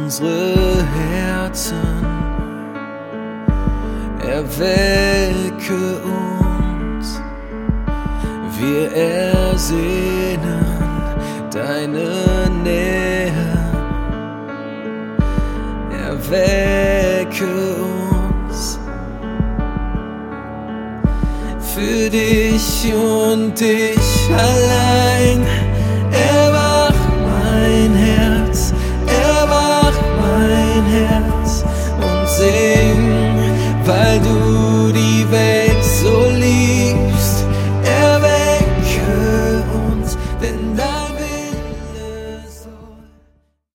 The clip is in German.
unsere Herzen, erwecke uns, wir ersehnen deine Nähe, erwecke uns für dich und dich allein.